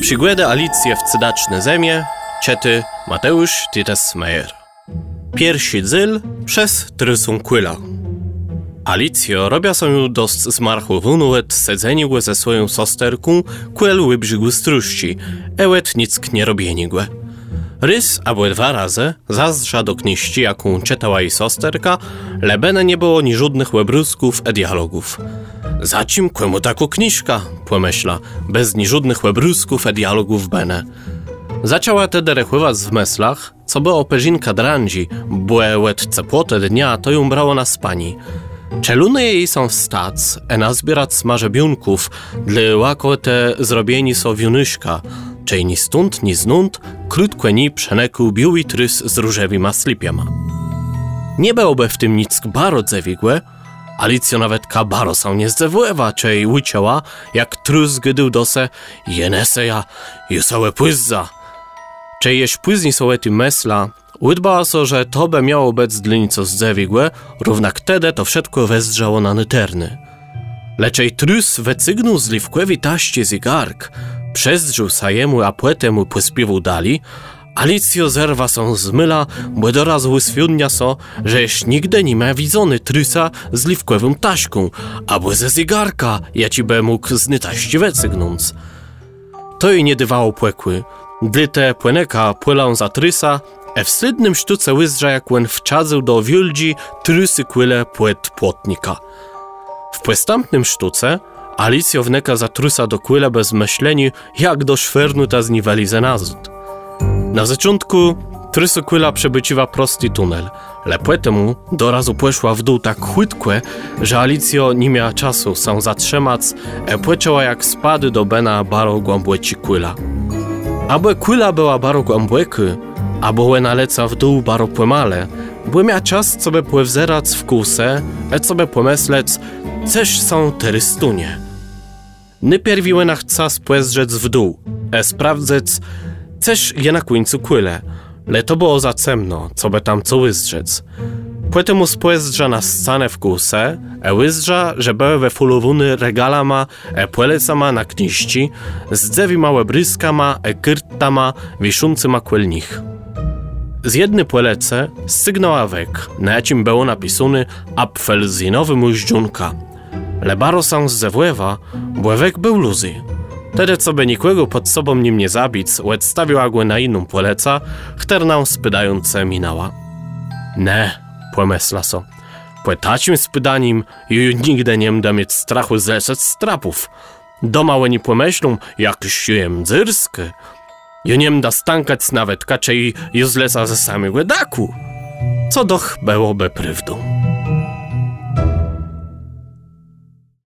Przygłedy Alicję w cydaczne zemie, czyty Mateusz Tittesmeyer. Pierwszy dzyl przez Trysą Quilla. Alicjo robia się dost zmarchu wunuet sedzeniłe ze swoją sosterką Quilły brzegu struści, ewet nick nie robienigłe. Rys albo 2 razy zazdrza do kniści, jaką czytała jej sosterka, lebene nie było ni żadnych łebrusków e dialogów. Zacim kłemu taku kniżka, pomyśla, bez ni żadnych łebrusków e dialogów bene. Zaczęła tedy rechływać w myślach, co by opeżinka drandzi, błe łet cepłotę dnia, to ją brało na spani. Czeluny jej są wstać, nazbierać smarzebiunków, dla łako te zrobieni są wiunyszka, czej ni stąd, ni znunt, krótko ni przenekł biły trys z różewyma slipiama. Nie byłoby w tym nic baro dzewigłe, Alicjo nawet ka baro są nie zdewlewa, czej łyciała, jak trus gydył dose, jeneseja, jusałe płyzza. Czej jeś później są ety mesla, udbała so, że to by miało bec dla nico zdewigłe, równak tedy to wszystko wezdrzało na nyterny. Leczej trus wecygnął z liwkłewi taście zigark, przezdrzył sajemu a płetemu pospiewu dali, Alicjo zerwa są zmyla, bo dorazu uswiudnia so, że jeś nigdy nie ma widzony trysa z liwkłewą taśką, albo ze zigarka, ja ci by mógł z nytaści wecygnąć. To jej nie dywało płekły, gdy te płeneka płylą za trysa, w wstydnym sztuce łyzdrza jak łen wczadzył do wiuldzi trysy Quille płet płotnika. W płestępnym sztuce Alicjo wneka za trysa do Quille bez myśleni, jak do szwernuta zniweli zenazut. Na zaczątku trysu Quilla przebyciwa prosty tunel, le płetemu dorazu płeszła w dół tak chłytkłe, że Alicjo nie miała czasu sam zatrzymać, płeczała jak spady do bena baro głębłeci Quilla. Aby Quilla była baro głębłeky, albo łena leca w dół baro płemale, bo miała czas, co by płewzerać w kółse, co by pomysleć, coś są terystunie. Nypierwi łena chca spłezrzec w dół, sprawdzec, coś je na końcu Quille, le to było za cemno, co by tam co łyzdrzec. Płetemu spłezdrza na scenę w kółse, łyzdrza, że były we fulowuny regalama, płelecama na kniści, z dzewi małe bryskama, kyrtama, wiszącyma Quilnich. Z jednej płelece sygnała wek, na jacim było napisany apfelzinowy muździunka. Le baro sam z zewlewa, bo wek był luzy. Tedy, co by nikłego pod sobą nim nie zabić, łed stawił agłę na inną płeleca, chternał spydające minała. Ne, pomysla so, płetacim spydaniem ju nigdy nie mda mieć strachu zleceć z trapów. Doma łeni pomyślą, jak siłem dzyrsky. Ju nie mda stankać nawet kaczej ju zleca ze samego daku. Co doch byłoby prawdą.